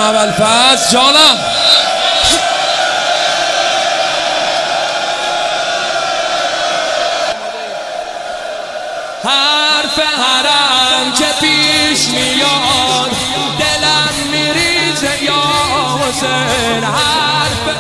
ابوالفضل جانم. حرف حرم که پیش میاد دلم میریزه یا حسین. حرف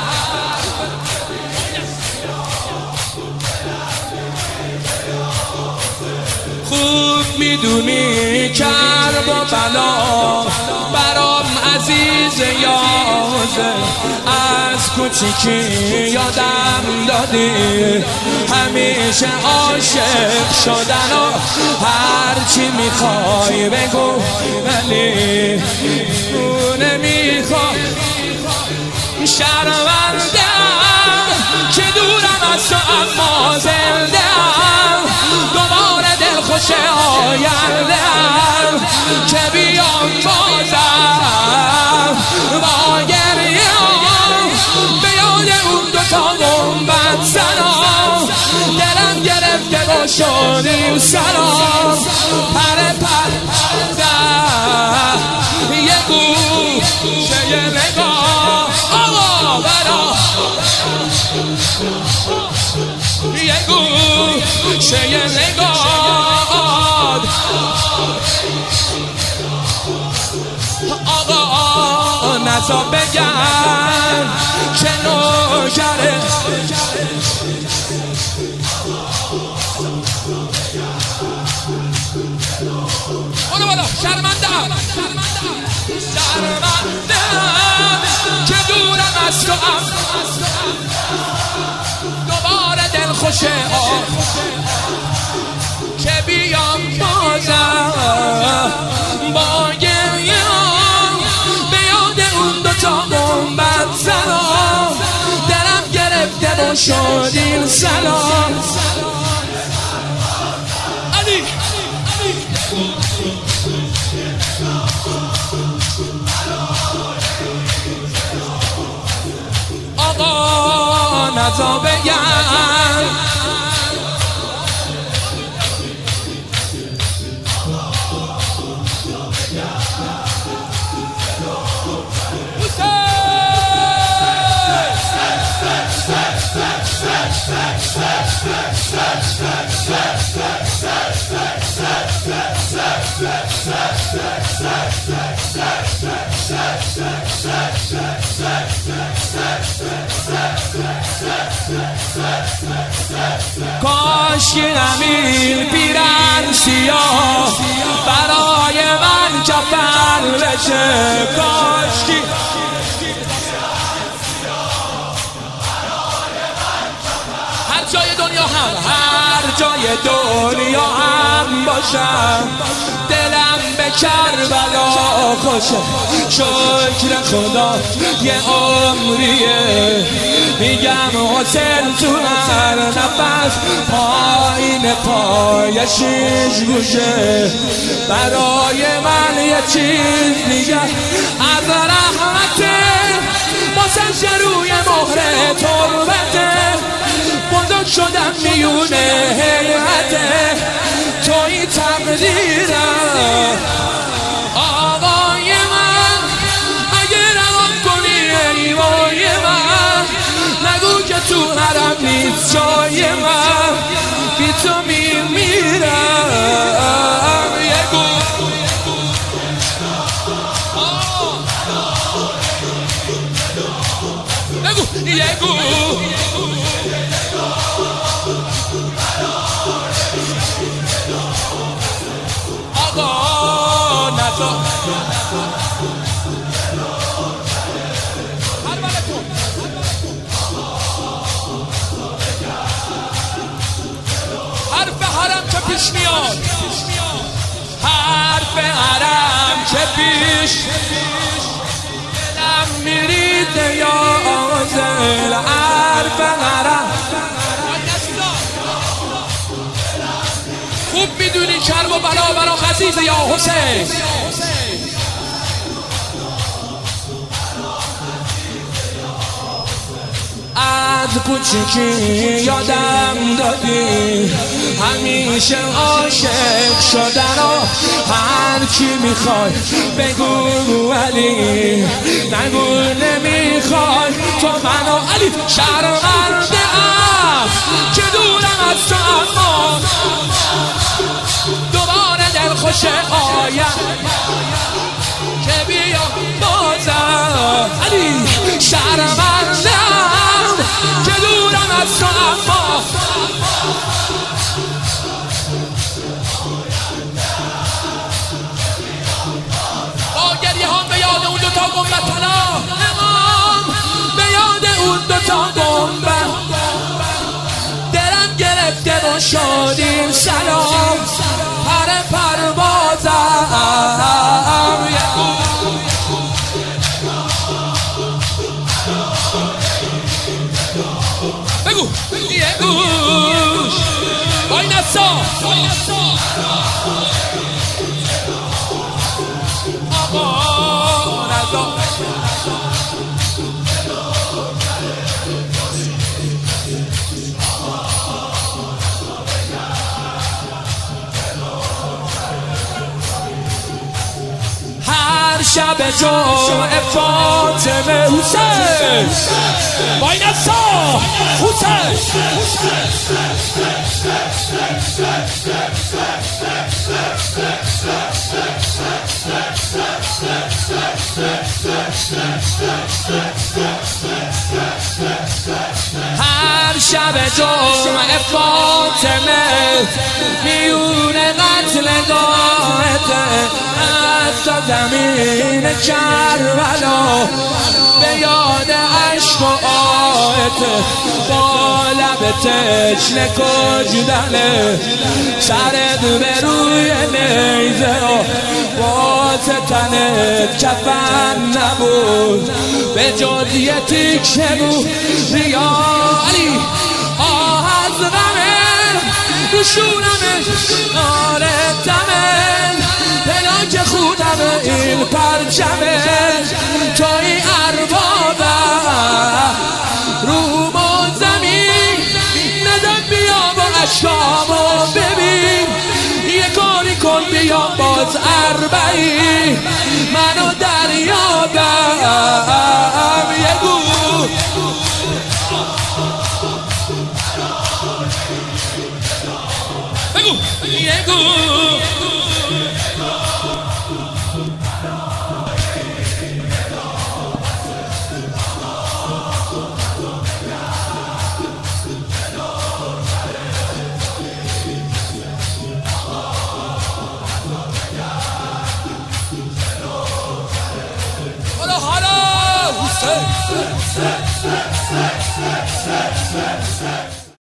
خوب میدونی کرب و بلا برام عزیز یا حسین. از کوچیکی یادم دادی همیشه عاشق شدن و هرچی میخوای بگو ولی نمیخوای. شرمندم که دورم از تو اما زندم دوباره دلخوش آیندم که بیام بازم با گریام به یاد اون دوتا گنبد سلام. دلم گرفته و شدیم سلام پر پر یه گوشه یه نگاه آقا برا یه گوشه یه نگاه آقا نزا بگن که نوکره اونو بالا. شرمندم که دورم از تو دوباره دلخوش که بیام بازم با گریام به یاد اون دوتا گنبد سلام. دلم گرفته و شد این سلام. علی آقا نزا بگن کاش که امیر پیرن سیاه برای من کفن بشه. کاش که هر جای دنیا هم باشم دلم به کربلا خوشه. شکر خدا یه عمریه میگم حسین تو هر نفس پایین پای شیش گوشه برای من یه چیز میگه از رحمته واسه روی مهر تربته بزرگ شدم میونه حیرته توی تقدیرم آقای من. اگه روان کنی ایوای من نگو که تو حرم نیست جای من بی تو میمیرم. یه گو آقا نزا حرف حرم که پیش میاد حرف حرم که پیش دلم میریده یا آزل حرف حرم. خوب میدونی کرب و بلا برا خزیز یا حسین. از کوچیکی یادم دادی همیشه عاشق شدن و هر کی میخوای بگو ولی شرمنده ام که دورم از تو، اما دوباره دلخوش آیم که بیا بازم. علی شرمنده ام که دورم از تو، اما با گریه هم به یاد اون دوتا گنبد طلا، امام به یاد اون دوتا گنبد دلم گرفته و شدیم سلام پر پروازم. بگو یه گوش وای نسا آقا نزا هر شب جمعه فاطمه حسین وای نسا حسین هر شب جمعه فاطمه میون قتلگاهته، حتی زمین کربلا به یاد عشق و آهته، با لب تشنه کجدنه سرت به روی نیزه واسه تنت کفن نبود به جز یه تیکه بیا. علی آه از غمه رو شونمه آرتمه پلاک خودمه این پرچمه توی اربابه روم و زمین ندم بیا با اشکامو ببین یه کاری کن بیا باز اربعی منو دریابم. یه گو بگو یه گو حالا